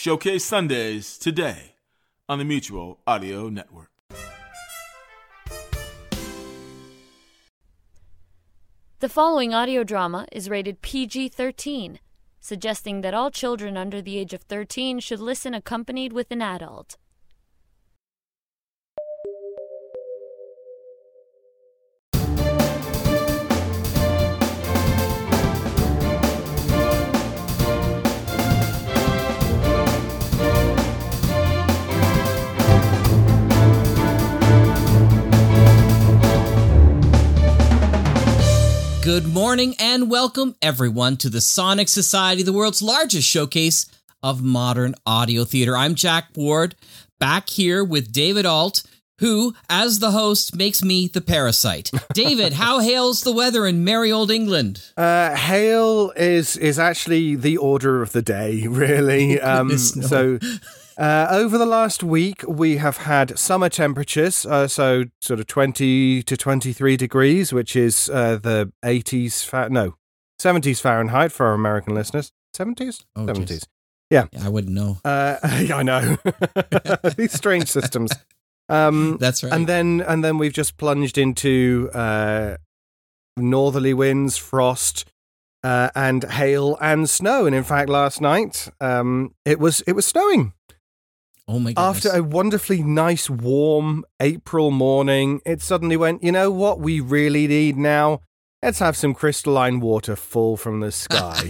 Showcase Sundays today on the Mutual Audio Network. The following audio drama is rated PG-13, suggesting that all children under the age of 13 should listen accompanied with an adult. Good morning and welcome everyone to the Sonic Society, the world's largest showcase of modern audio theater. I'm Jack Ward, back here with David Alt, who, as the host, makes me the parasite. David, how hails the weather in merry old England? Hail is actually the order of the day, really. Over the last week, we have had summer temperatures, so sort of 20 to 23 degrees, which is the 70s Fahrenheit for our American listeners. 70s? Oh, 70s. Geez. Yeah. I wouldn't know. I know. These strange systems. That's right. And then we've just plunged into northerly winds, frost, and hail and snow. And in fact, last night, it was snowing. Oh my goodness. After a wonderfully nice, warm April morning, it suddenly went, you know what we really need now? Let's have some crystalline water fall from the sky.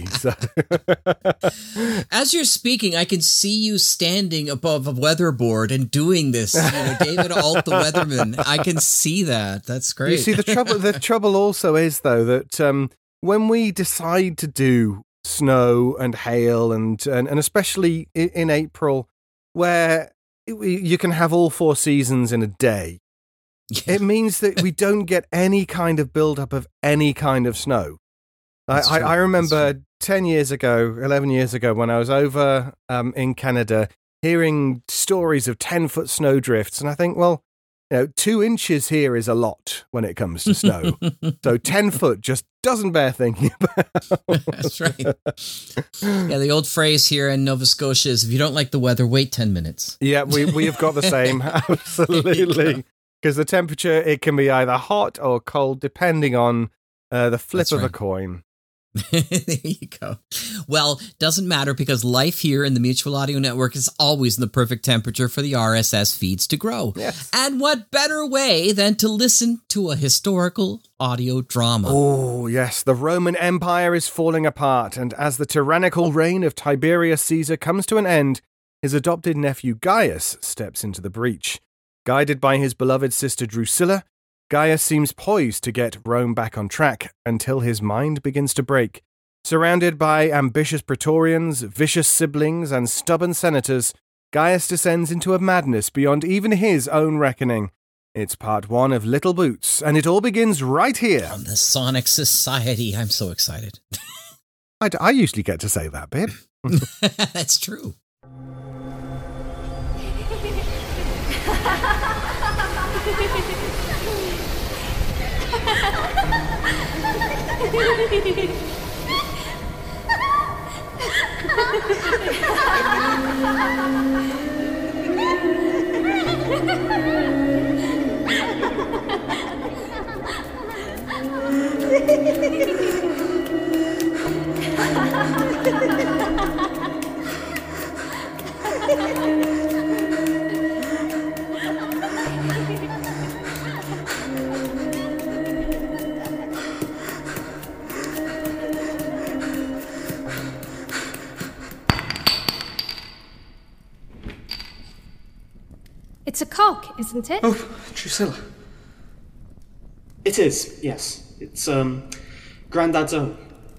As you're speaking, I can see you standing above a weatherboard and doing this. David Alt, the weatherman. I can see that. That's great. You see, the trouble also is, though, that when we decide to do snow and hail and especially in April, where you can have all four seasons in a day, it means that we don't get any kind of build-up of any kind of snow. I remember 11 years ago, when I was over in Canada, hearing stories of 10-foot snow drifts, and I think, well, 2 inches here is a lot when it comes to snow. So 10 foot just doesn't bear thinking about. That's right. Yeah, the old phrase here in Nova Scotia is, if you don't like the weather, wait 10 minutes. Yeah, we have got the same. Absolutely. Because the temperature, it can be either hot or cold, depending on the flip of a coin. There you go. Well, doesn't matter, because life here in the Mutual Audio Network is always in the perfect temperature for the RSS feeds to grow. Yes. And what better way than to listen to a historical audio drama? Oh, yes. The Roman Empire is falling apart, and as the tyrannical reign of Tiberius Caesar comes to an end, his adopted nephew Gaius steps into the breach. Guided by his beloved sister Drusilla, Gaius seems poised to get Rome back on track until his mind begins to break. Surrounded by ambitious praetorians, vicious siblings, and stubborn senators, Gaius descends into a madness beyond even his own reckoning. It's part 1 of Little Boots, and it all begins right here on the Sonic Society. I'm so excited. I usually get to say that bit. That's true. It's a cock, isn't it? Oh, Drusilla. It is, yes. It's, Grandad's own.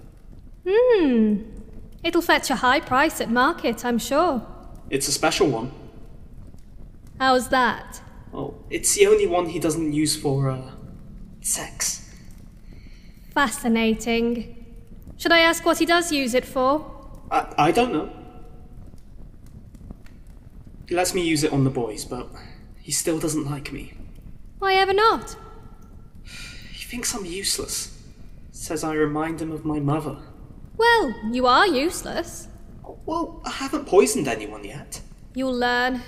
It'll fetch a high price at market, I'm sure. It's a special one. How's that? Oh, it's the only one he doesn't use for, sex. Fascinating. Should I ask what he does use it for? I don't know. He lets me use it on the boys, but he still doesn't like me. Why ever not? He thinks I'm useless. Says I remind him of my mother. Well, you are useless. Well, I haven't poisoned anyone yet. You'll learn.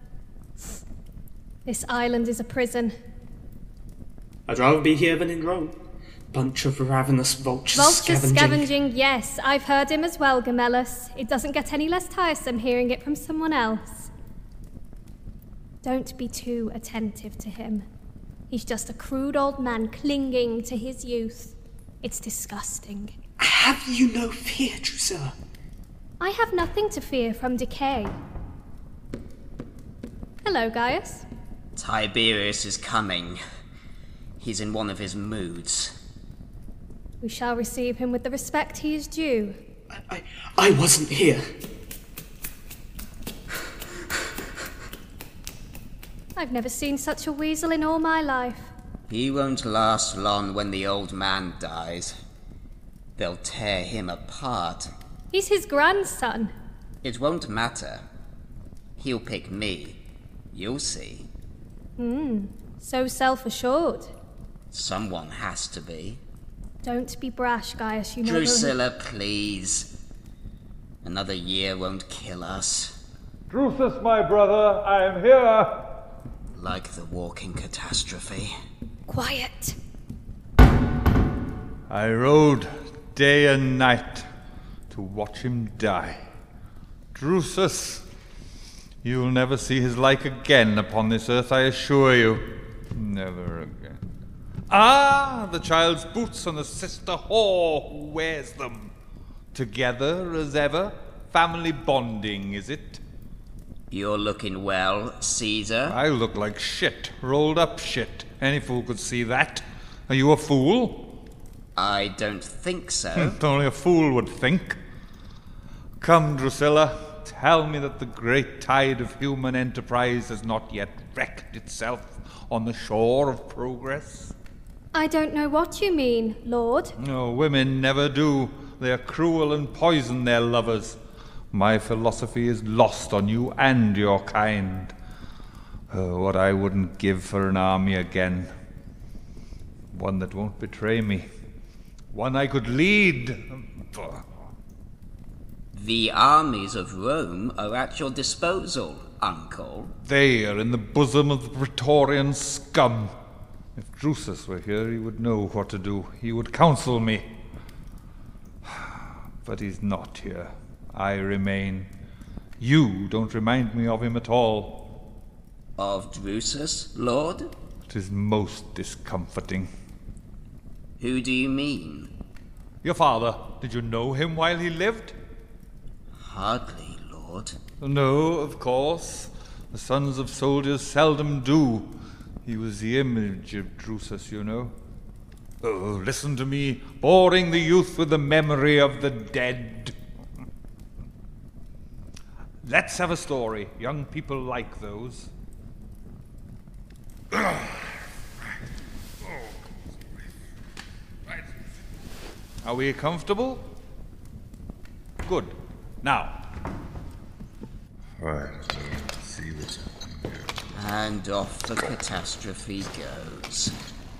This island is a prison. I'd rather be here than in Rome. Bunch of ravenous vultures, Scavenging, yes. I've heard him as well, Gemellus. It doesn't get any less tiresome hearing it from someone else. Don't be too attentive to him. He's just a crude old man clinging to his youth. It's disgusting. Have you no fear, Drusilla? I have nothing to fear from decay. Hello, Gaius. Tiberius is coming. He's in one of his moods. We shall receive him with the respect he is due. I wasn't here. I've never seen such a weasel in all my life. He won't last long when the old man dies. They'll tear him apart. He's his grandson. It won't matter. He'll pick me. You'll see. So self-assured. Someone has to be. Don't be brash, Gaius, you know. Drusilla, please. Another year won't kill us. Drusus, my brother, I am here. Like the walking catastrophe. Quiet. I rode day and night to watch him die. Drusus, you'll never see his like again upon this earth, I assure you. Never again. Ah, the child's boots and the sister whore who wears them. Together as ever, family bonding, is it? You're looking well, Caesar. I look like shit, rolled up shit. Any fool could see that. Are you a fool? I don't think so. Only a fool would think. Come, Drusilla, tell me that the great tide of human enterprise has not yet wrecked itself on the shore of progress. I don't know what you mean, Lord. No, women never do. They are cruel and poison their lovers. My philosophy is lost on you and your kind. What I wouldn't give for an army again. One that won't betray me. One I could lead. The armies of Rome are at your disposal, Uncle. They are in the bosom of the Praetorian scum. If Drusus were here, he would know what to do. He would counsel me. But he's not here. I remain. You don't remind me of him at all. Of Drusus, Lord? It is most discomforting. Who do you mean? Your father, did you know him while he lived? Hardly, Lord. No, of course. The sons of soldiers seldom do. He was the image of Drusus, you know. Oh, listen to me, boring the youth with the memory of the dead. Let's have a story. Young people like those. Are we comfortable? Good. Now. Right, let's see what's happening here. And off the catastrophe goes.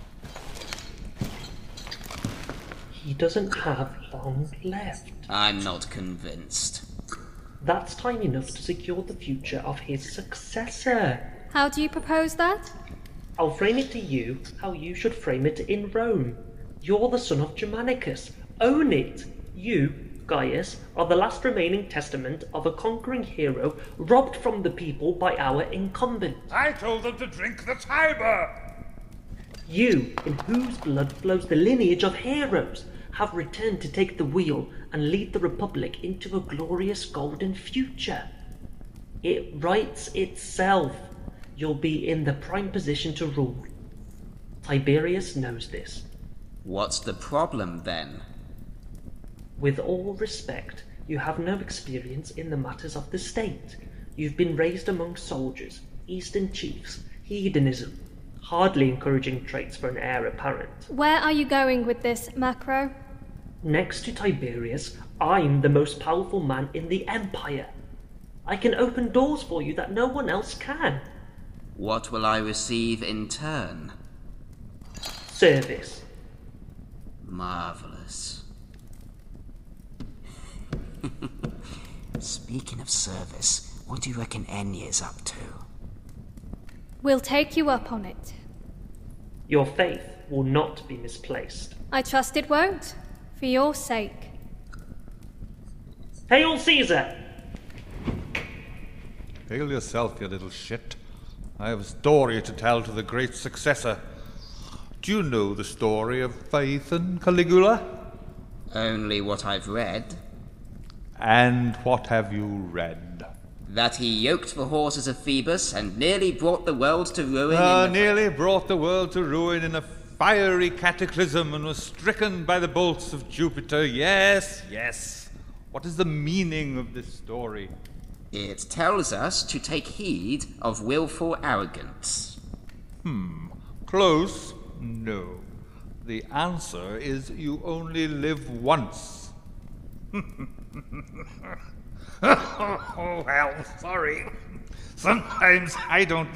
He doesn't have long left. I'm not convinced. That's time enough to secure the future of his successor. How do you propose that? I'll frame it to you how you should frame it in Rome. You're the son of Germanicus. Own it. You, Gaius, are the last remaining testament of a conquering hero robbed from the people by our incumbent. I told them to drink the Tiber! You, in whose blood flows the lineage of heroes, have returned to take the wheel and lead the Republic into a glorious golden future. It writes itself. You'll be in the prime position to rule. Tiberius knows this. What's the problem, then? With all respect, you have no experience in the matters of the state. You've been raised among soldiers, Eastern chiefs, hedonism, hardly encouraging traits for an heir apparent. Where are you going with this, Macro? Next to Tiberius, I'm the most powerful man in the Empire. I can open doors for you that no one else can. What will I receive in turn? Service. Marvelous. Speaking of service, what do you reckon Enya's up to? We'll take you up on it. Your faith will not be misplaced. I trust it won't, for your sake. Hail Caesar! Hail yourself, you little shit. I have a story to tell to the great successor. Do you know the story of Phaethon, Caligula? Only what I've read. And what have you read? That he yoked the horses of Phoebus and nearly brought the world to ruin Nearly brought the world to ruin in a fiery cataclysm and was stricken by the bolts of Jupiter. Yes, yes. What is the meaning of this story? It tells us to take heed of willful arrogance. Close? No. The answer is you only live once. Oh, well, sorry. Sometimes I don't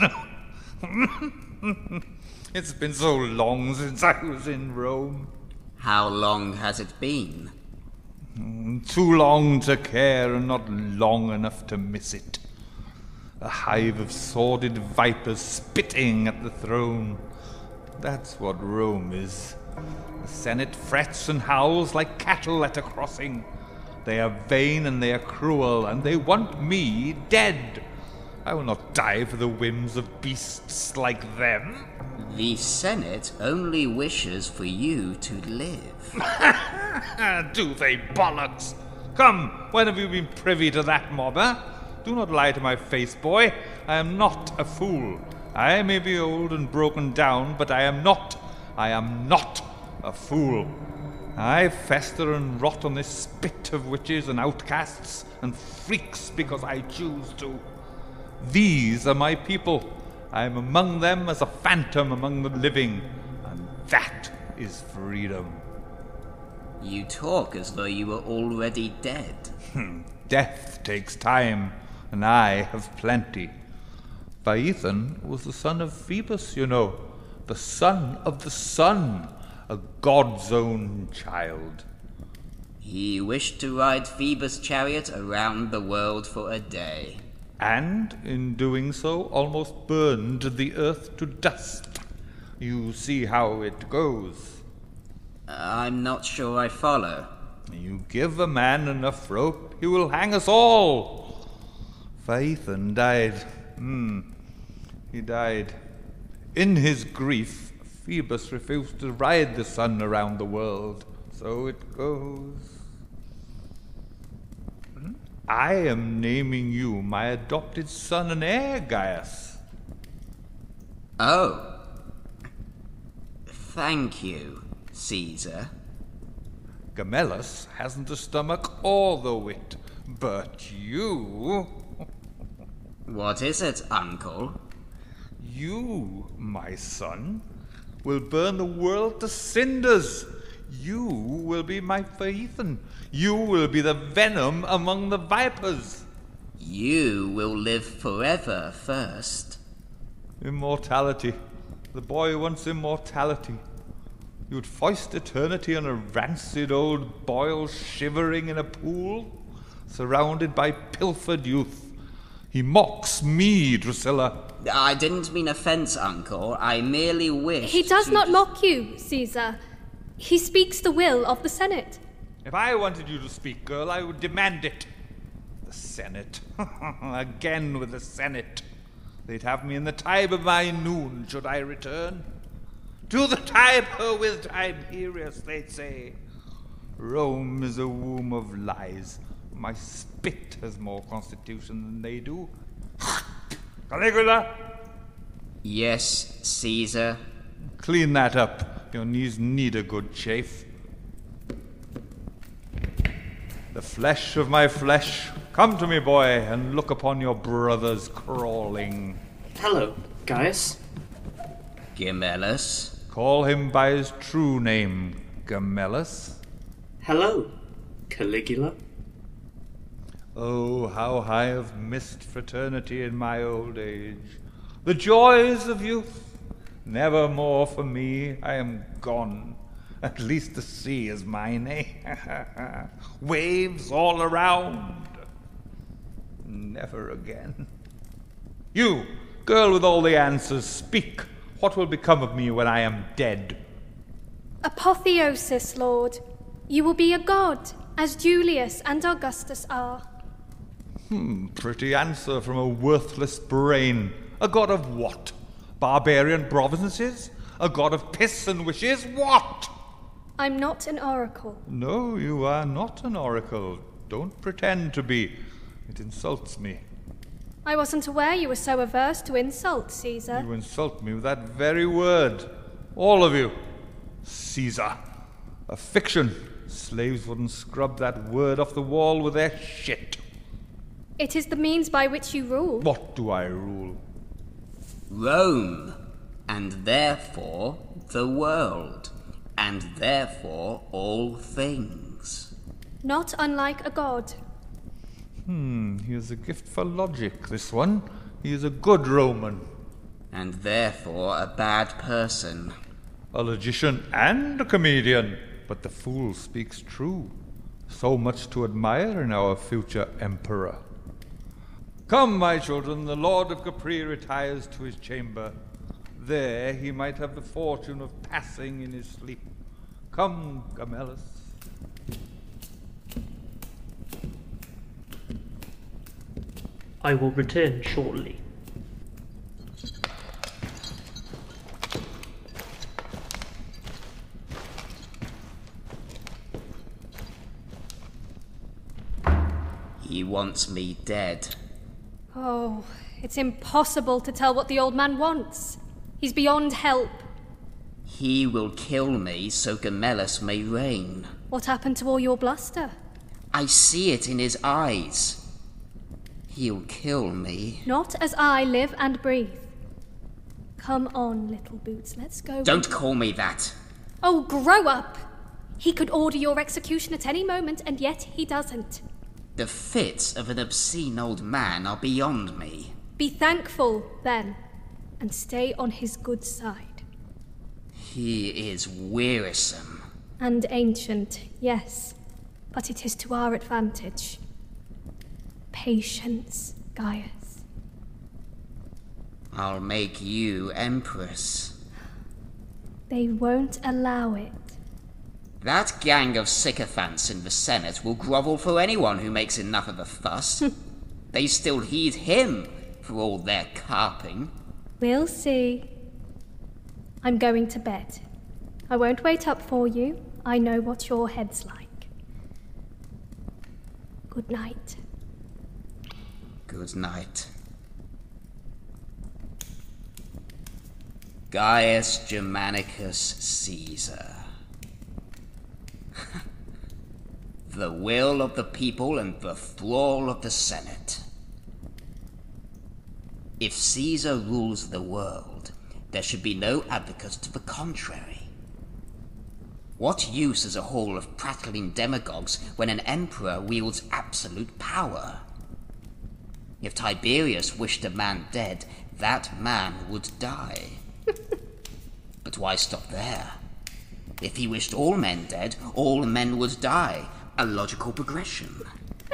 know. It's been so long since I was in Rome. How long has it been? Too long to care and not long enough to miss it. A hive of sordid vipers spitting at the throne. That's what Rome is. The Senate frets and howls like cattle at a crossing. They are vain and they are cruel, and they want me dead. I will not die for the whims of beasts like them. The Senate only wishes for you to live. Do they, bollocks? Come, when have you been privy to that mob, eh? Do not lie to my face, boy. I am not a fool. I may be old and broken down, but I am not a fool. I fester and rot on this spit of witches and outcasts and freaks because I choose to. These are my people. I am among them as a phantom among the living, and that is freedom. You talk as though you were already dead. Death takes time, and I have plenty. Phaethon was the son of Phoebus, you know, the son of the sun, a god's own child. He wished to ride Phoebus' chariot around the world for a day. And, in doing so, almost burned the earth to dust. You see how it goes. I'm not sure I follow. You give a man enough rope, he will hang us all. Phaethon died. He died. In his grief, Phoebus refused to ride the sun around the world. So it goes. I am naming you my adopted son and heir, Gaius. Oh. Thank you, Caesar. Gemellus hasn't the stomach or the wit, but you... What is it, uncle? You, my son, will burn the world to cinders. You will be my Phaethon. You will be the venom among the vipers. You will live forever first. Immortality. The boy wants immortality. You would foist eternity on a rancid old boil shivering in a pool, surrounded by pilfered youth. He mocks me, Drusilla. I didn't mean offense, uncle. I merely wish He does not mock you, Caesar. He speaks the will of the Senate. If I wanted you to speak, girl, I would demand it. The Senate. Again with the Senate. They'd have me in the Tiber by noon, should I return. To the Tiber with Tiberius, they'd say. Rome is a womb of lies. My spit has more constitution than they do. Caligula! Yes, Caesar. Clean that up. Your knees need a good chafe. The flesh of my flesh, come to me, boy, and look upon your brothers crawling. Hello, Gaius. Gemellus. Call him by his true name, Gemellus. Hello, Caligula. Oh, how I have missed fraternity in my old age. The joys of youth. Never more for me. I am gone. At least the sea is mine, eh? Waves all around. Never again. You, girl with all the answers, speak. What will become of me when I am dead? Apotheosis, Lord. You will be a god, as Julius and Augustus are. Pretty answer from a worthless brain. A god of what? Barbarian provinces? A god of piss and wishes? What? I'm not an oracle. No, you are not an oracle. Don't pretend to be. It insults me. I wasn't aware you were so averse to insult, Caesar. You insult me with that very word. All of you. Caesar. A fiction. Slaves wouldn't scrub that word off the wall with their shit. It is the means by which you rule. What do I rule? Rome, and therefore the world, and therefore all things. Not unlike a god. He has a gift for logic, this one. He is a good Roman. And therefore a bad person. A logician and a comedian. But the fool speaks true. So much to admire in our future emperor. Come, my children, the Lord of Capri retires to his chamber. There he might have the fortune of passing in his sleep. Come, Gamellus. I will return shortly. He wants me dead. Oh, it's impossible to tell what the old man wants. He's beyond help. He will kill me so Gamellus may reign. What happened to all your bluster? I see it in his eyes. He'll kill me. Not as I live and breathe. Come on, little boots, let's go. Don't call me that. Oh, grow up! He could order your execution at any moment, and yet he doesn't. The fits of an obscene old man are beyond me. Be thankful, then, and stay on his good side. He is wearisome. And ancient, yes, but it is to our advantage. Patience, Gaius. I'll make you empress. They won't allow it. That gang of sycophants in the Senate will grovel for anyone who makes enough of a fuss. They still heed him for all their carping. We'll see. I'm going to bed. I won't wait up for you. I know what your head's like. Good night. Good night. Gaius Germanicus Caesar. The will of the people and the thrall of the Senate. If Caesar rules the world, there should be no advocates to the contrary. What use is a hall of prattling demagogues when an emperor wields absolute power? If Tiberius wished a man dead, that man would die. But why stop there? If he wished all men dead, all men would die. A logical progression.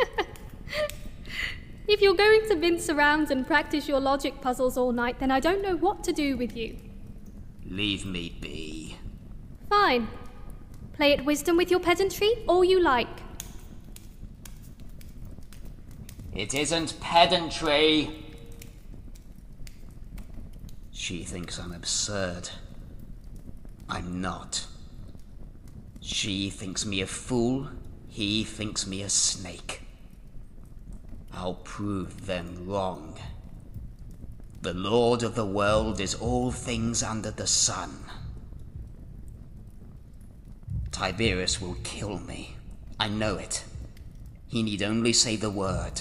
If you're going to vince around and practice your logic puzzles all night, then I don't know what to do with you. Leave me be. Fine. Play at wisdom with your pedantry, all you like. It isn't pedantry. She thinks I'm absurd. I'm not. She thinks me a fool. He thinks me a snake. I'll prove them wrong. The Lord of the world is all things under the sun. Tiberius will kill me. I know it. He need only say the word.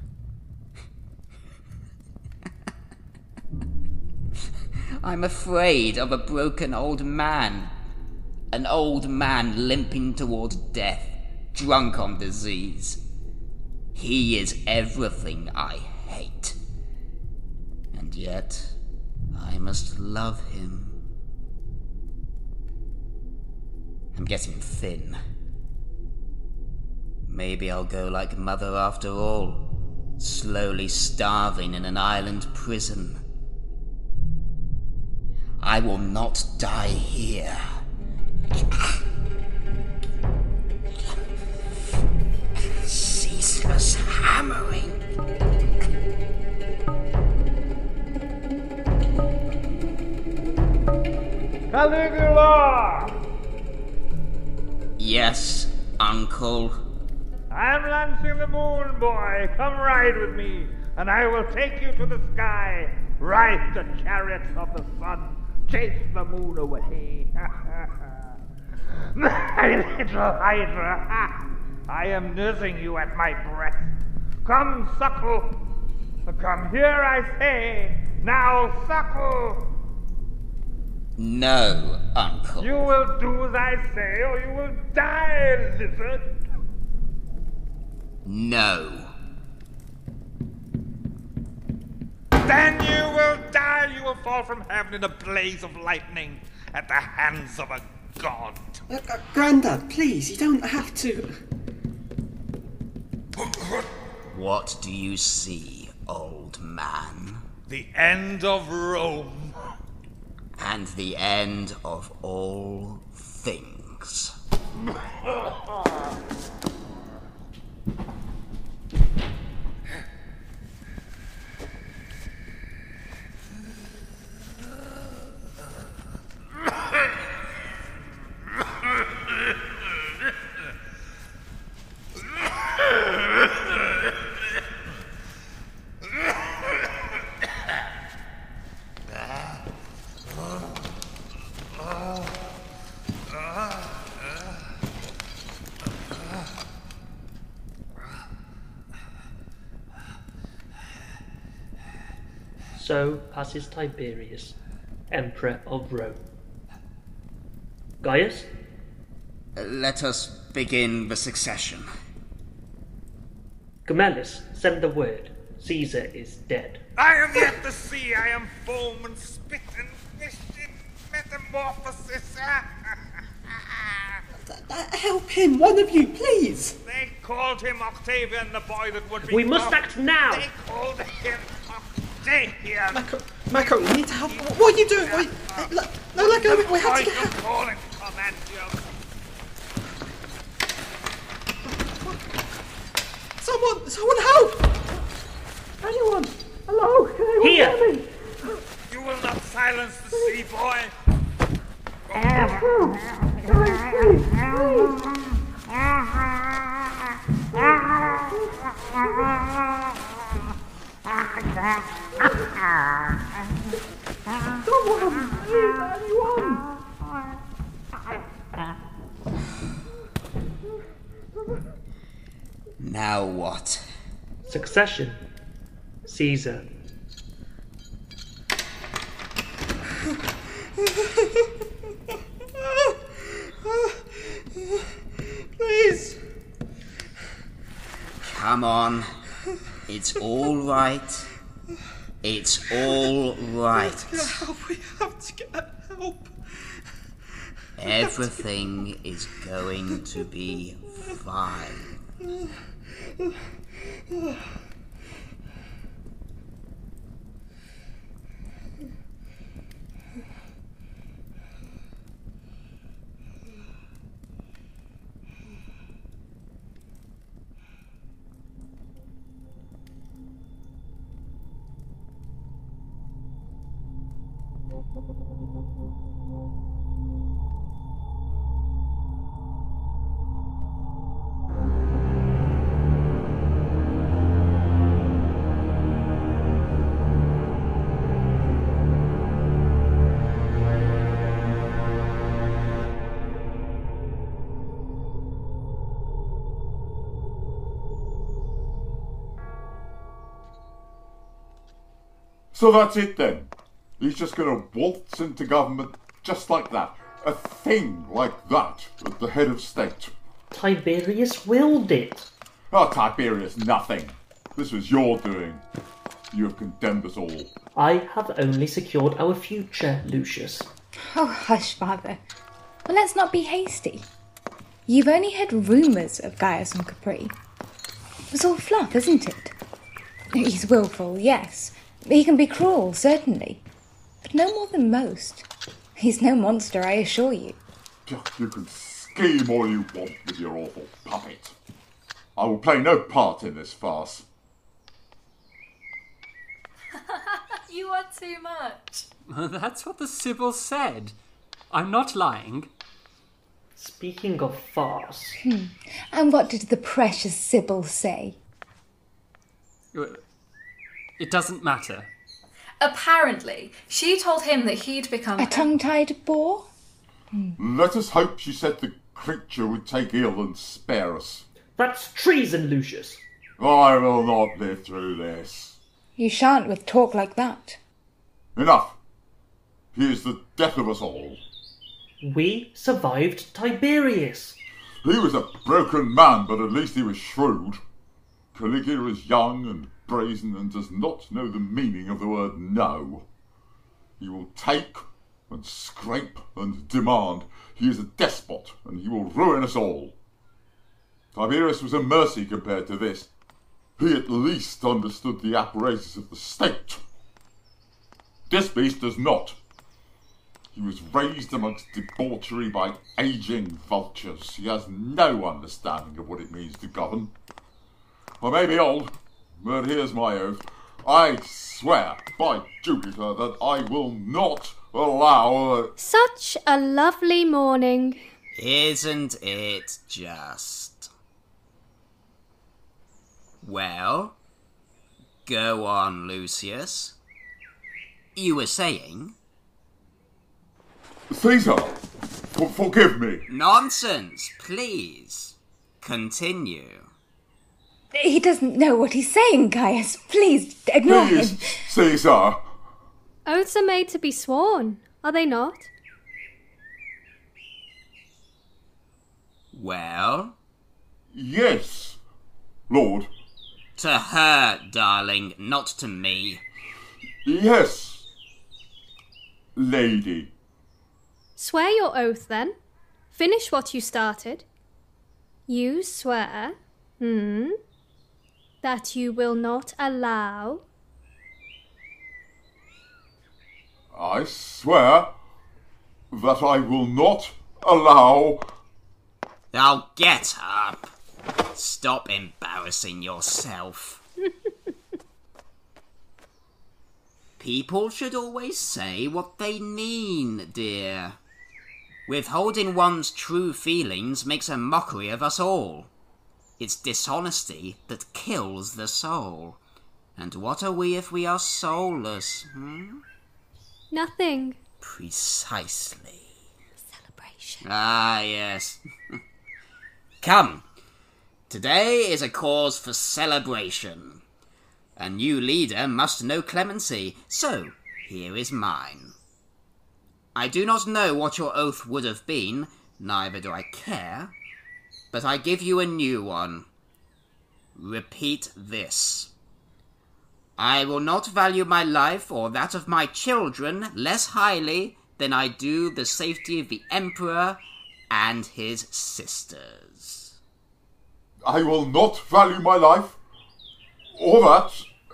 I'm afraid of a broken old man. An old man limping toward death, drunk on disease. He is everything I hate. And yet, I must love him. I'm getting thin. Maybe I'll go like Mother after all. slowly starving in an island prison. I will not die here. Ceaseless hammering. Caligula! Yes, Uncle. I'm launching the moon, boy. Come ride with me, and I will take you to the sky. Ride the chariots of the sun. Chase the moon away. My little Hydra. I am nursing you at my breast. Come, suckle. Come here, I say. Now, suckle. No, Uncle. You will do as I say, or you will die, lizard. No. Then you will die. You will fall from heaven in a blaze of lightning at the hands of a god. Grandad, please, you don't have to. What do you see, old man? The end of Rome. And the end of all things. So passes Tiberius, Emperor of Rome. Gaius? Let us begin the succession. Gemellus, send the word. Caesar is dead. I am yet to see. I am foam and spit and fish in metamorphosis. Help him, one of you, please. They called him Octavian, the boy that would be... We must act now. They called him Octavian. Mako, you need to help. What are you doing? Wait, no, let go. We have to get I'm help. calling Commandium. Someone help! Anyone? Hello? Can anyone Here. hear me? You will not silence the sea boy. Now what? Succession. Caesar. Please. Come on. It's all right. It's all right. Get help. We have to get help. Everything is going to be fine. So that's it then. He's just going to waltz into government just like that. A thing like that at the head of state. Tiberius willed it. Oh, Tiberius, nothing. This was your doing. You have condemned us all. I have only secured our future, Lucius. Oh, hush, Father. Well, let's not be hasty. You've only heard rumours of Gaius and Capri. It was all fluff, isn't it? He's willful, yes. He can be cruel, certainly. But no more than most. He's no monster, I assure you. You can scheme all you want with your awful puppet. I will play no part in this farce. You are too much. That's what the Sybil said. I'm not lying. Speaking of farce... And what did the precious Sybil say? It doesn't matter. Apparently, she told him that he'd become... A tongue-tied boar? Let us hope she said the creature would take ill and spare us. That's treason, Lucius. I will not live through this. You shan't with talk like that. Enough. He is the death of us all. We survived Tiberius. He was a broken man, but at least he was shrewd. Caligula is young and brazen and does not know the meaning of the word no. He will take and scrape and demand. He is a despot, and he will ruin us all. Tiberius was a mercy compared to this. He at least understood the apparatus of the state. This beast does not. He was raised amongst debauchery by ageing vultures. He has no understanding of what it means to govern. I may be old, but here's my oath. I swear by Jupiter that I will not allow... Such a lovely morning. Isn't it just? Well, go on, Lucius. You were saying? Caesar, forgive me. Nonsense, please. Continue. He doesn't know what he's saying, Caius. Please, ignore Please, him. Caesar. Oaths are made to be sworn, are they not? Well? Yes, Lord. To her, darling, not to me. Yes, lady. Swear your oath, then. Finish what you started. You swear, that you will not allow... I swear that I will not allow... Now get up. Stop embarrassing yourself. People should always say what they mean, dear. Withholding one's true feelings makes a mockery of us all. It's dishonesty that kills the soul. And what are we if we are soulless, Nothing. Precisely. Celebration. Ah, yes. Come. Today is a cause for celebration. A new leader must know clemency, so here is mine. I do not know what your oath would have been, neither do I care, but I give you a new one. Repeat this. I will not value my life or that of my children less highly than I do the safety of the Emperor and his sisters. I will not value my life, or that...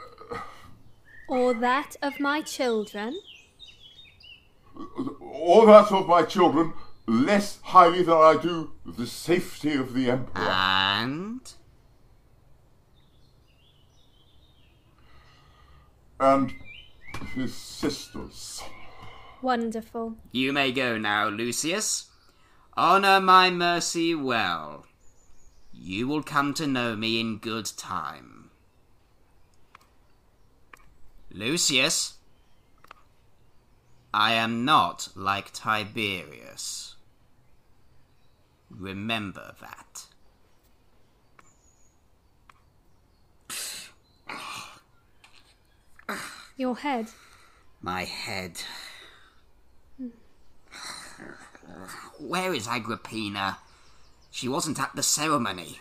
Or that of my children. Or that of my children less highly than I do the safety of the Emperor. And his sisters. Wonderful. You may go now, Lucius. Honour my mercy well. You will come to know me in good time. Lucius, I am not like Tiberius. Remember that. Your head. My head. Where is Agrippina? She wasn't at the ceremony.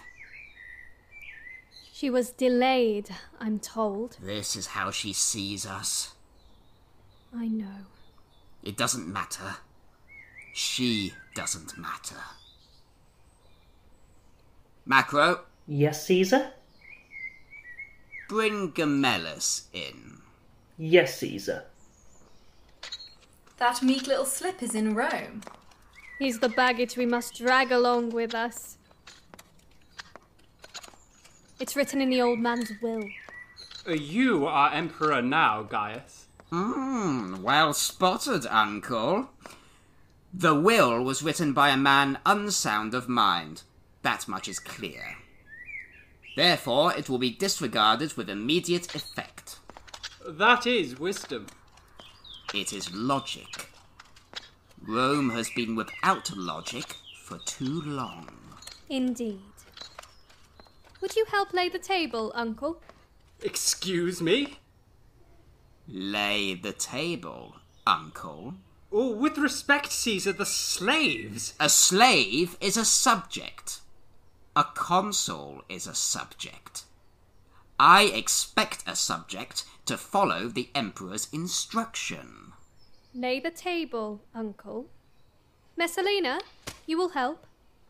She was delayed, I'm told. This is how she sees us. I know. It doesn't matter. She doesn't matter. Macro? Yes, Caesar? bring Gemellus in. Yes, Caesar. That meek little slip is in Rome. He's the baggage we must drag along with us. It's written in the old man's will. You are emperor now, Gaius. Well spotted, Uncle. The will was written by a man unsound of mind. That much is clear. Therefore, it will be disregarded with immediate effect. That is wisdom. It is logic. Rome has been without logic for too long. Indeed. Would you help lay the table, Uncle? Excuse me? Lay the table, Uncle. Oh, with respect, Caesar, the slaves. A slave is a subject. A consul is a subject. I expect a subject to follow the emperor's instruction. Lay the table, Uncle. Messalina, you will help.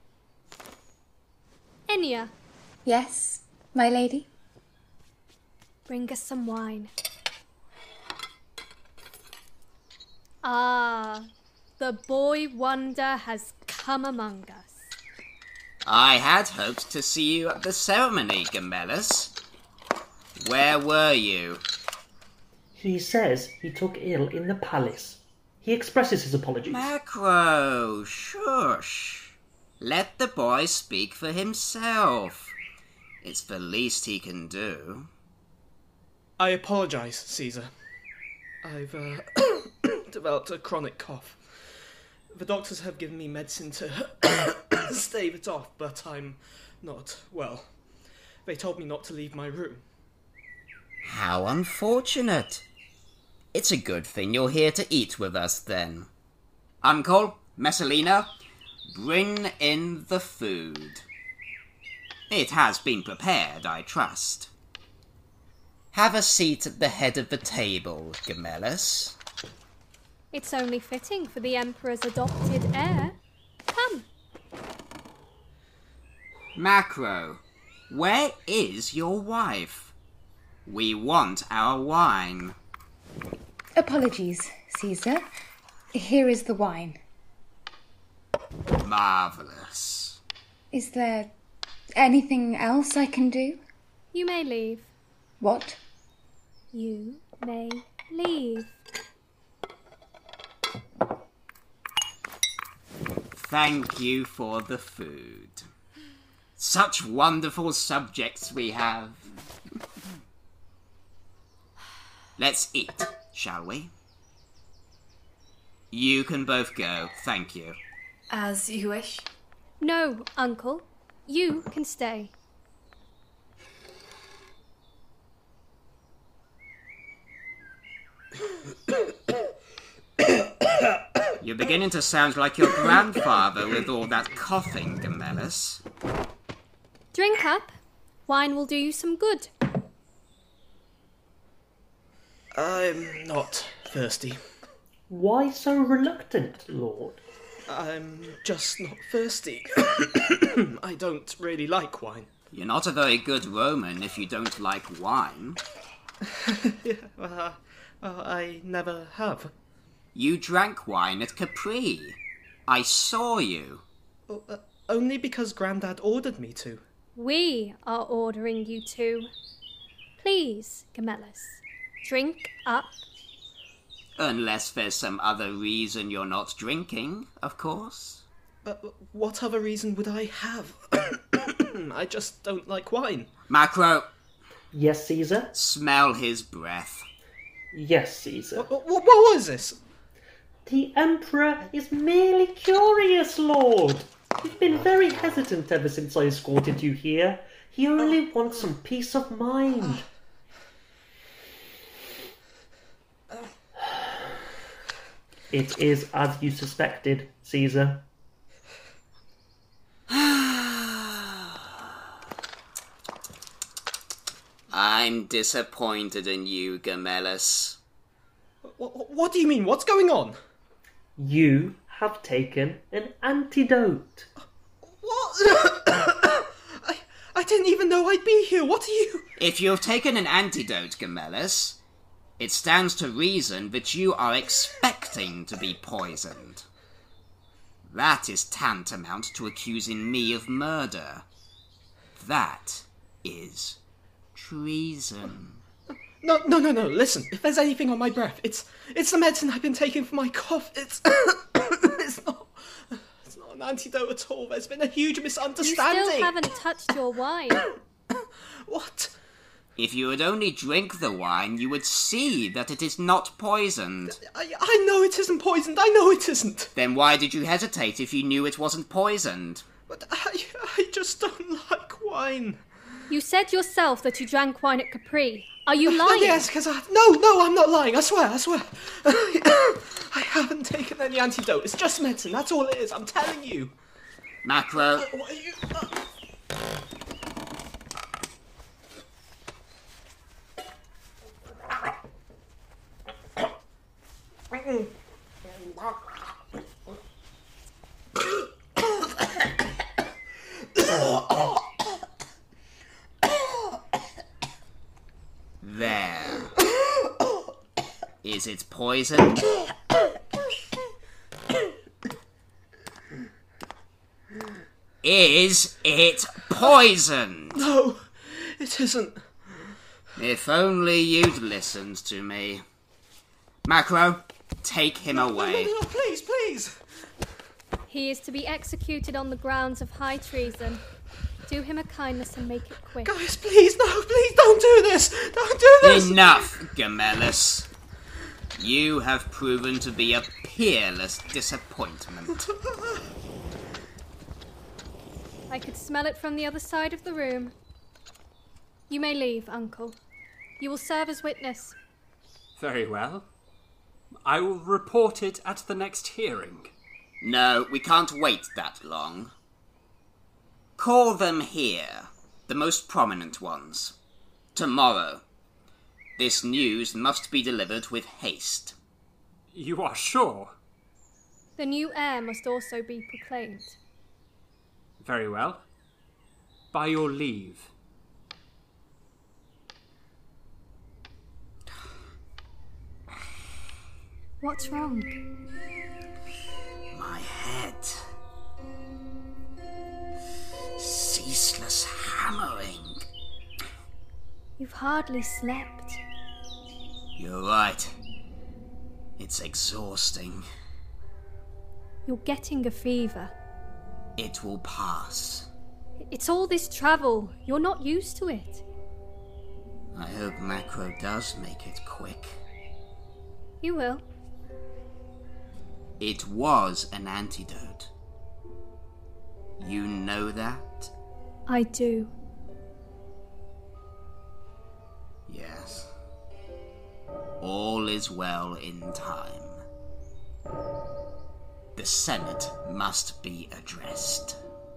Enya. Yes, my lady? Bring us some wine. Ah, the boy wonder has come among us. I had hoped to see you at the ceremony, Gemellus. Where were you? He says he took ill in the palace. He expresses his apologies. Macro, shush. Let the boy speak for himself. It's the least he can do. I apologise, Caesar. I've developed a chronic cough. The doctors have given me medicine to stave it off, but I'm not well. They told me not to leave my room. How unfortunate. It's a good thing you're here to eat with us, then. Uncle, Messalina, bring in the food. It has been prepared, I trust. Have a seat at the head of the table, Gemellus. It's only fitting for the Emperor's adopted heir. Come. Macro, where is your wife? We want our wine. Apologies, Caesar. Here is the wine. Marvellous. Is there anything else I can do? You may leave. What? You may leave. Thank you for the food. Such wonderful subjects we have. Let's eat, shall we? You can both go, thank you. As you wish. No, Uncle. You can stay. You're beginning to sound like your grandfather with all that coughing, Gemellus. Drink up. Wine will do you some good. I'm not thirsty. Why so reluctant, Lord? I'm just not thirsty. I don't really like wine. You're not a very good Roman if you don't like wine. I never have. You drank wine at Capri. I saw you. Only because Grandad ordered me to. We are ordering you to. Please, Gemellus, drink up. Unless there's some other reason you're not drinking, of course. What other reason would I have? I just don't like wine. Macro. Yes, Caesar? Smell his breath. Yes, Caesar. What was this? The Emperor is merely curious, Lord. You've been very hesitant ever since I escorted you here. He only wants some peace of mind. It is as you suspected, Caesar. I'm disappointed in you, Gemellus. What do you mean? What's going on? You have taken an antidote. What? I I didn't even know I'd be here. What are you... If you've taken an antidote, Gemellus, it stands to reason that you are expecting to be poisoned. That is tantamount to accusing me of murder. That is treason. No, listen. If there's anything on my breath, it's the medicine I've been taking for my cough. It's not an antidote at all. There's been a huge misunderstanding. You still haven't touched your wine. What? If you would only drink the wine, you would see that it is not poisoned. I know it isn't poisoned. I know it isn't. Then why did you hesitate if you knew it wasn't poisoned? But I just don't like wine. You said yourself that you drank wine at Capri. Are you lying? Yes, because No, I'm not lying. I swear. I haven't taken any antidote. It's just medicine. That's all it is. I'm telling you. Macro. What are you... There. Is it poisoned? Is it poisoned? No, it isn't. If only you'd listened to me. Macro, take him away. No, please. He is to be executed on the grounds of high treason. Do him a kindness and make it quick. Guys, please, don't do this. Don't do this. Enough, Gemellus. You have proven to be a peerless disappointment. I could smell it from the other side of the room. You may leave, Uncle. You will serve as witness. Very well. I will report it at the next hearing. No, we can't wait that long. Call them here, the most prominent ones. Tomorrow. This news must be delivered with haste. You are sure? The new heir must also be proclaimed. Very well. By your leave. What's wrong? My head. Ceaseless hammering. You've hardly slept. You're right. It's exhausting. You're getting a fever. It will pass. It's all this travel. You're not used to it. I hope Macro does make it quick. You will. It was an antidote. You know that? I do. Yes. All is well in time. The Senate must be addressed.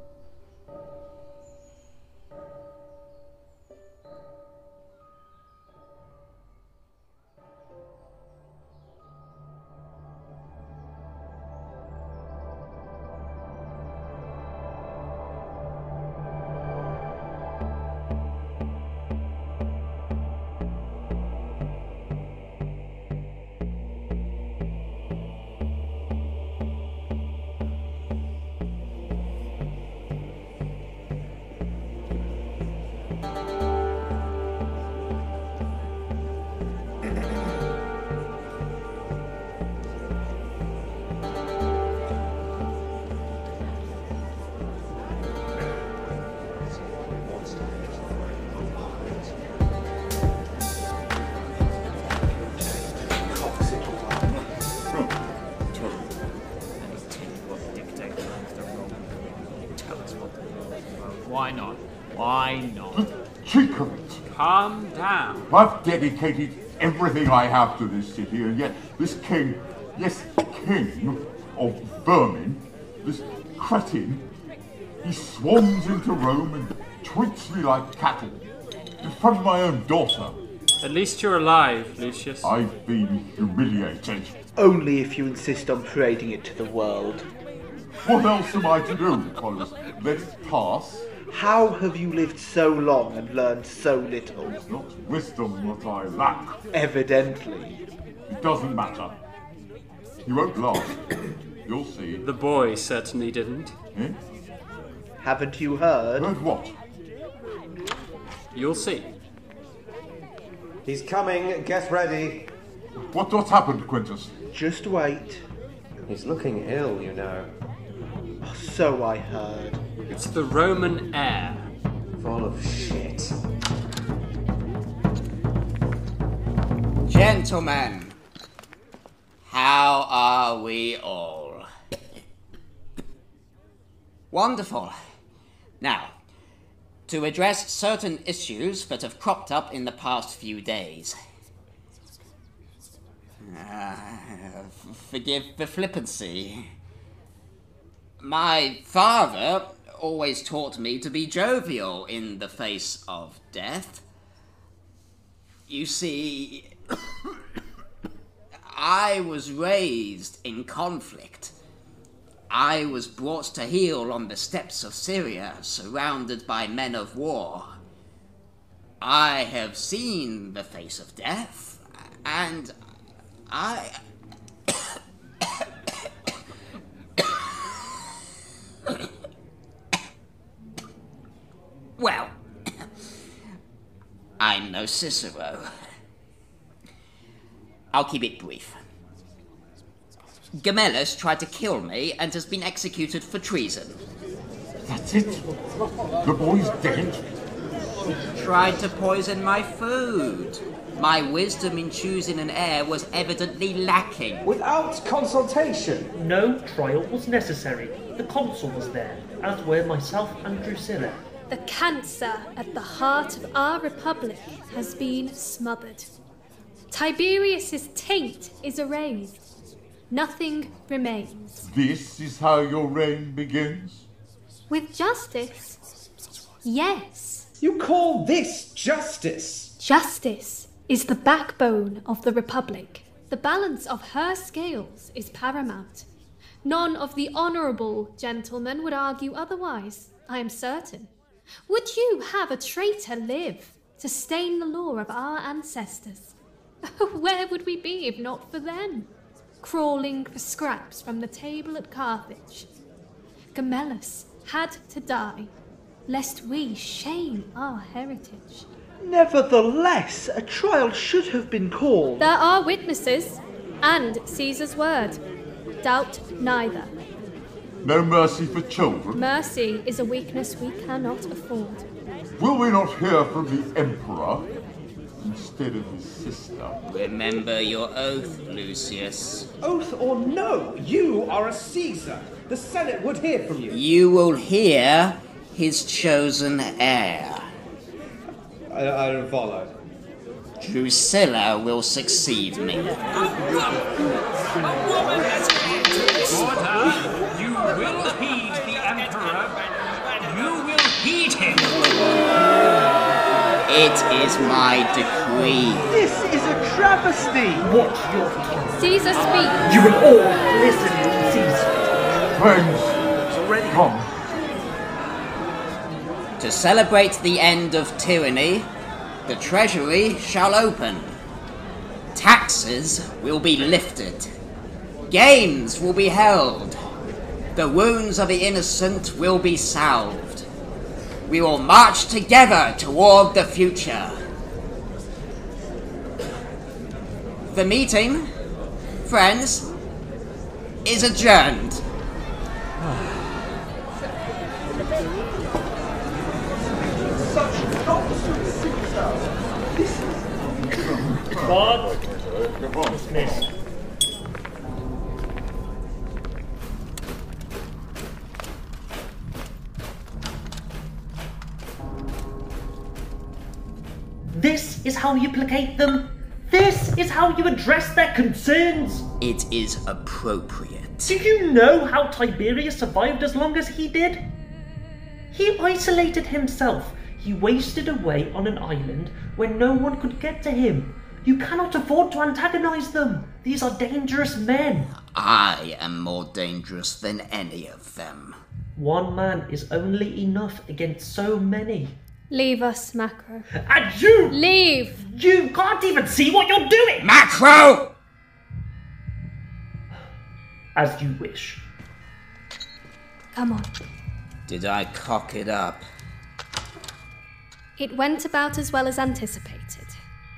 Why not? Why not? The cheek of it! Calm down. I've dedicated everything I have to this city, and yet this king, yes, king of vermin, this cretin, he swarms into Rome and treats me like cattle in front of my own daughter. At least you're alive, Lucius. I've been humiliated. Only if you insist on parading it to the world. What else am I to do, Nicholas? Let it pass? How have you lived so long and learned so little? It's not wisdom that I lack. Evidently. It doesn't matter. You won't last. You'll see. The boy certainly didn't. Eh? Haven't you heard? Heard what? You'll see. He's coming. Get ready. What's happened, Quintus? Just wait. He's looking ill, you know. Oh, so I heard. It's the Roman air. Full of shit. Gentlemen, how are we all? Wonderful. Now, to address certain issues that have cropped up in the past few days. Forgive the flippancy. My father always taught me to be jovial in the face of death. You see, I was raised in conflict. I was brought to heel on the steppes of Syria, surrounded by men of war. I have seen the face of death, and I... Well, I'm no Cicero. I'll keep it brief. Gemellus tried to kill me and has been executed for treason. That's it. The boy's dead. He tried to poison my food. My wisdom in choosing an heir was evidently lacking. Without consultation? No trial was necessary. The consul was there, as were myself and Drusilla. The cancer at the heart of our republic has been smothered. Tiberius's taint is erased. Nothing remains. This is how your reign begins? With justice? Yes. You call this justice? Justice is the backbone of the republic. The balance of her scales is paramount. None of the honourable gentlemen would argue otherwise, I am certain. Would you have a traitor live to stain the law of our ancestors? Where would we be if not for them? Crawling for scraps from the table at Carthage. Gemellus had to die, lest we shame our heritage. Nevertheless, a trial should have been called. There are witnesses, and Caesar's word. Doubt neither. No mercy for children? Mercy is a weakness we cannot afford. Will we not hear from the Emperor instead of his sister? Remember your oath, Lucius. Oath or no, you are a Caesar. The Senate would hear from you. You will hear his chosen heir. I don't follow. Drusilla will succeed me. Order! You will heed the Emperor. You will heed him. It is my decree. This is a travesty. Watch your tongue. Caesar speaks. You will all listen to Caesar. Friends, come. To celebrate the end of tyranny, the treasury shall open. Taxes will be lifted. Games will be held. The wounds of the innocent will be salved. We will march together toward the future. The meeting, friends, is adjourned. Guard, dismissed. This is how you placate them? This is how you address their concerns? It is appropriate. Do you know how Tiberius survived as long as he did? He isolated himself. He wasted away on an island where no one could get to him. You cannot afford to antagonize them. These are dangerous men. I am more dangerous than any of them. One man is only enough against so many. Leave us, Macro. And you! Leave! You can't even see what you're doing! Macro! As you wish. Come on. Did I cock it up? It went about as well as anticipated.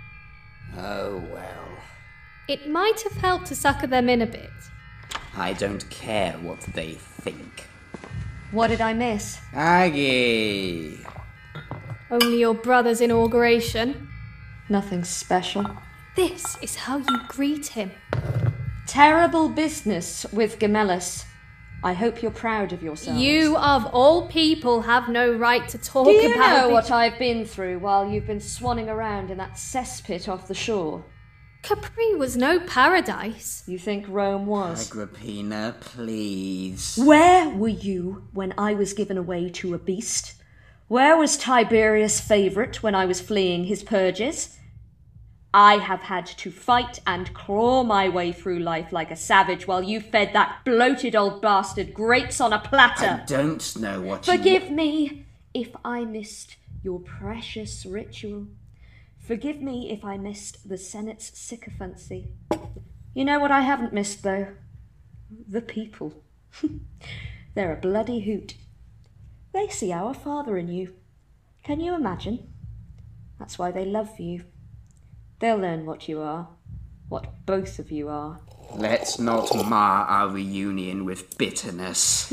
Oh well. It might have helped to sucker them in a bit. I don't care what they think. What did I miss? Aggie! Only your brother's inauguration. Nothing special. This is how you greet him. Terrible business with Gemellus. I hope you're proud of yourselves. You, of all people, have no right to talk Do you about know what I've been through while you've been swanning around in that cesspit off the shore? Capri was no paradise. You think Rome was? Agrippina, please. Where were you when I was given away to a beast? Where was Tiberius' favourite when I was fleeing his purges? I have had to fight and claw my way through life like a savage while you fed that bloated old bastard grapes on a platter. I don't know what Forgive me if I missed your precious ritual. Forgive me if I missed the Senate's sycophancy. You know what I haven't missed, though? The people. They're a bloody hoot. They see our father in you. Can you imagine? That's why they love you. They'll learn what you are, what both of you are. Let's not mar our reunion with bitterness.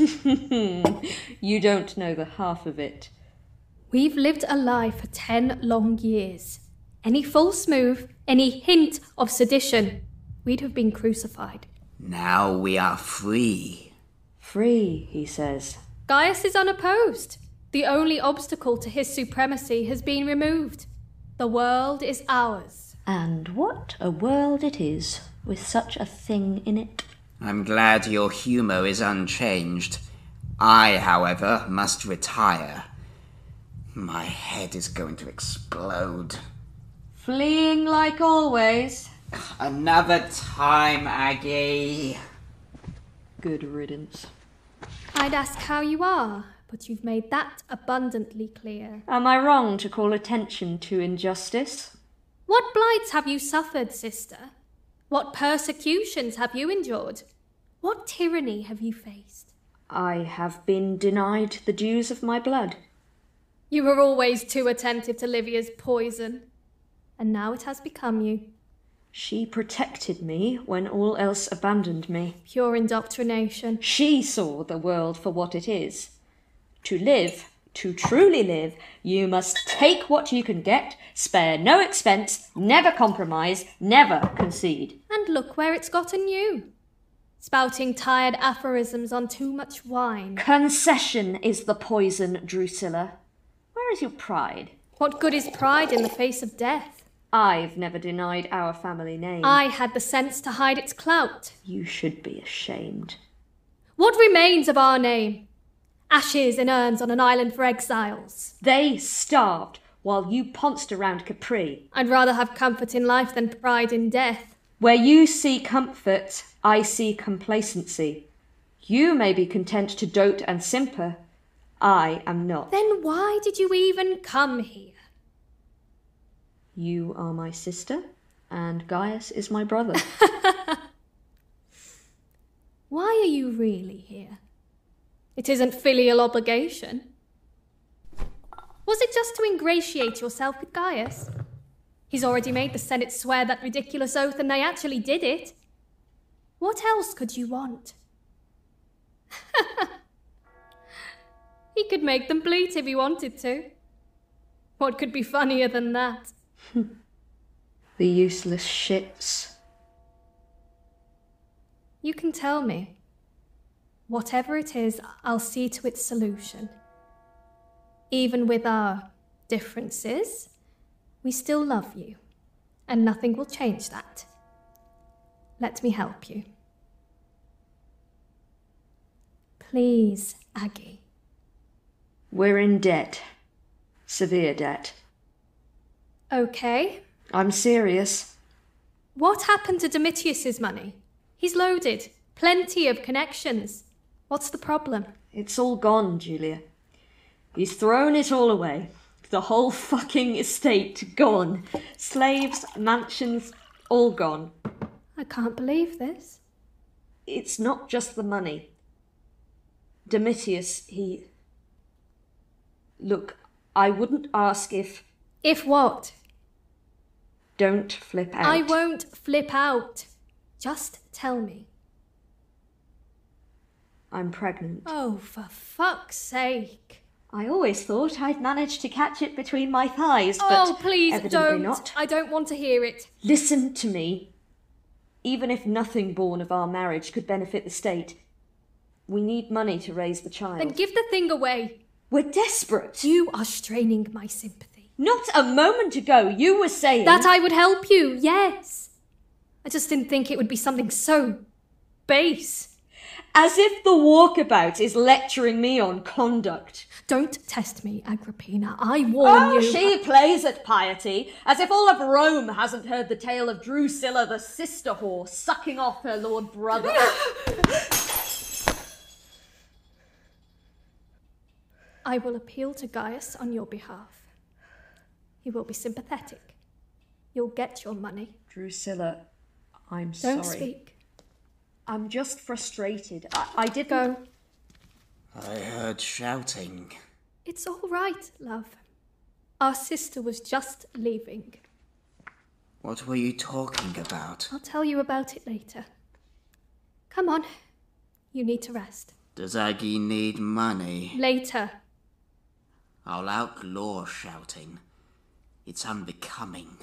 You don't know the half of it. We've lived a lie for 10 long years. Any false move, any hint of sedition, we'd have been crucified. Now we are free. Free, he says. Gaius is unopposed. The only obstacle to his supremacy has been removed. The world is ours. And what a world it is, with such a thing in it. I'm glad your humour is unchanged. I, however, must retire. My head is going to explode. Fleeing like always. Another time, Aggie. Good riddance. I'd ask how you are, but you've made that abundantly clear. Am I wrong to call attention to injustice? What blights have you suffered, sister? What persecutions have you endured? What tyranny have you faced? I have been denied the dues of my blood. You were always too attentive to Livia's poison, and now it has become you. She protected me when all else abandoned me. Pure indoctrination. She saw the world for what it is. To live, to truly live, you must take what you can get, spare no expense, never compromise, never concede. And look where it's gotten you. Spouting tired aphorisms on too much wine. Concession is the poison, Drusilla. Where is your pride? What good is pride in the face of death? I've never denied our family name. I had the sense to hide its clout. You should be ashamed. What remains of our name? Ashes in urns on an island for exiles. They starved while you pounced around Capri. I'd rather have comfort in life than pride in death. Where you see comfort, I see complacency. You may be content to dote and simper. I am not. Then why did you even come here? You are my sister, and Gaius is my brother. Why are you really here? It isn't filial obligation. Was it just to ingratiate yourself with Gaius? He's already made the Senate swear that ridiculous oath, and they actually did it. What else could you want? He could make them bleat if he wanted to. What could be funnier than that? The useless ships. You can tell me. Whatever it is, I'll see to its solution. Even with our differences, we still love you, and nothing will change that. Let me help you. Please, Aggie. We're in debt. Severe debt. Okay. I'm serious. What happened to Domitius's money? He's loaded. Plenty of connections. What's the problem? It's all gone, Julia. He's thrown it all away. The whole fucking estate gone. Slaves, mansions, all gone. I can't believe this. It's not just the money. Domitius, Look, I wouldn't ask if... If what? Don't flip out. I won't flip out. Just tell me. I'm pregnant. Oh, for fuck's sake. I always thought I'd managed to catch it between my thighs, but oh, please evidently don't. Not. I don't want to hear it. Listen to me. Even if nothing born of our marriage could benefit the state, we need money to raise the child. Then give the thing away. We're desperate. You are straining my sympathy. Not a moment ago you were saying... That I would help you, yes. I just didn't think it would be something so base. As if the walkabout is lecturing me on conduct. Don't test me, Agrippina. I warn you. Oh, she plays at piety, as if all of Rome hasn't heard the tale of Drusilla, the sister whore, sucking off her lord brother. I will appeal to Gaius on your behalf. He will be sympathetic. You'll get your money. Drusilla, I'm sorry. Don't speak. I'm just frustrated. I didn't... Go. I heard shouting. It's all right, love. Our sister was just leaving. What were you talking about? I'll tell you about it later. Come on. You need to rest. Does Aggie need money? Later. I'll outlaw shouting. It's unbecoming.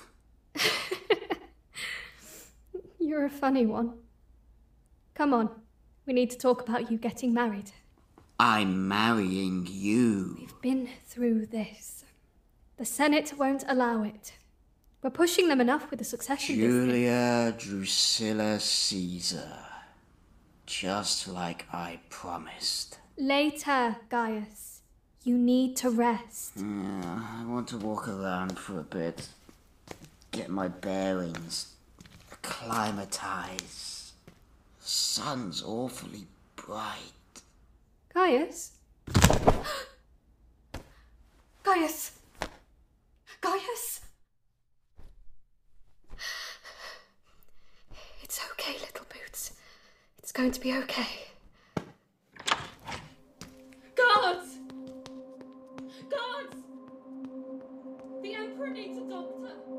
You're a funny one. Come on. We need to talk about you getting married. I'm marrying you. We've been through this. The Senate won't allow it. We're pushing them enough with the succession Julia Drusilla Caesar. Just like I promised. Later, Gaius. You need to rest. Yeah, I want to walk around for a bit. Get my bearings. Acclimatise. Sun's awfully bright. Gaius? Gaius! Gaius! It's okay, little boots. It's going to be okay. Guards! Guards! The Emperor needs a doctor.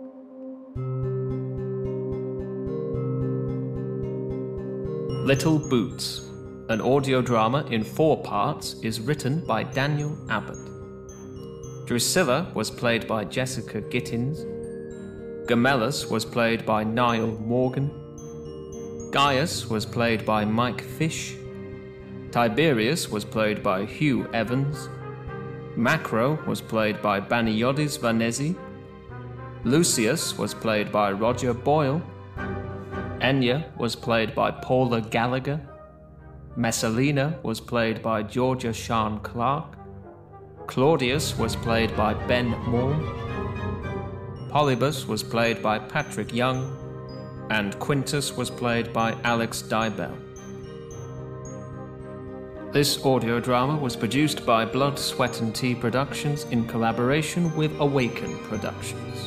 Little Boots, an audio drama in 4 parts, is written by Daniel Abbott. Drusilla was played by Jessica Gittins. Gemellus was played by Niall Morgan. Gaius was played by Mike Fish. Tiberius was played by Hugh Evans. Macro was played by Baniotis Vanezi. Lucius was played by Roger Boyle. Enya was played by Paula Gallagher. Messalina was played by Georgia Sian Clark. Claudius was played by Ben Moore. Polybus was played by Patrick Young. And Quintus was played by Alex Dybel. This audio drama was produced by Blood, Sweat and Tea Productions in collaboration with Awaken Productions.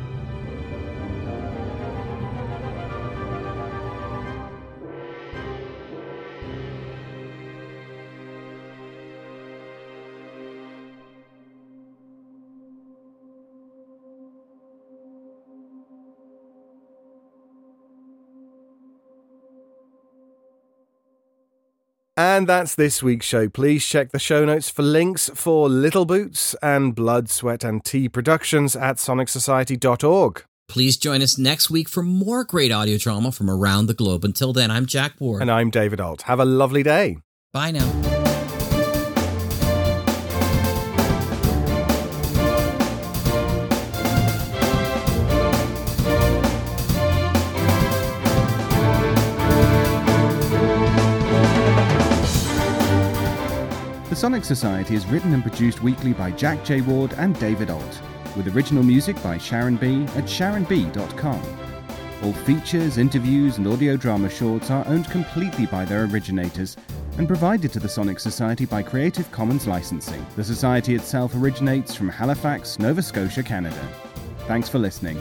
And that's this week's show. Please check the show notes for links for Little Boots and Blood, Sweat and Tea Productions at sonicsociety.org. Please join us next week for more great audio drama from around the globe. Until then, I'm Jack Ward. And I'm David Alt. Have a lovely day. Bye now. The Sonic Society is written and produced weekly by Jack J. Ward and David Alt, with original music by Sharon B. at sharonb.com. All features, interviews and audio drama shorts are owned completely by their originators and provided to the Sonic Society by Creative Commons licensing. The Society itself originates from Halifax, Nova Scotia, Canada. Thanks for listening.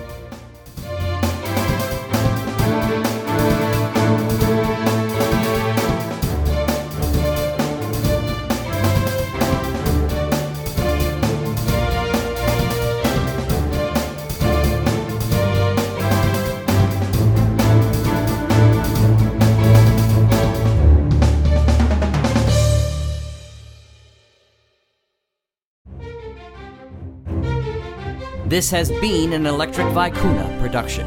This has been an Electric Vicuna production.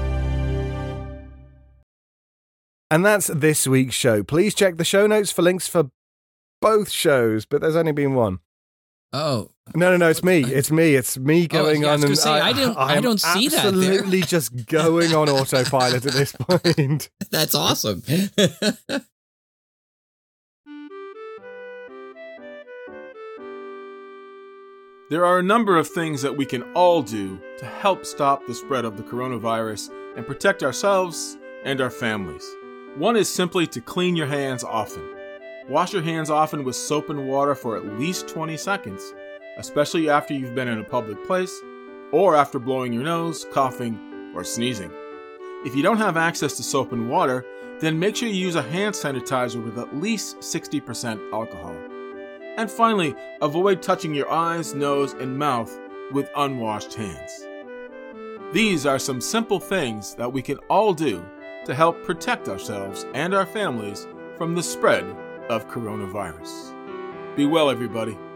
And that's this week's show. Please check the show notes for links for both shows, but there's only been one. Oh. No, it's me. It's me going on. I was say, I don't see that. Absolutely just going on autopilot at this point. That's awesome. There are a number of things that we can all do to help stop the spread of the coronavirus and protect ourselves and our families. One is simply to clean your hands often. Wash your hands often with soap and water for at least 20 seconds, especially after you've been in a public place or after blowing your nose, coughing, or sneezing. If you don't have access to soap and water, then make sure you use a hand sanitizer with at least 60% alcohol. And finally, avoid touching your eyes, nose, and mouth with unwashed hands. These are some simple things that we can all do to help protect ourselves and our families from the spread of coronavirus. Be well, everybody.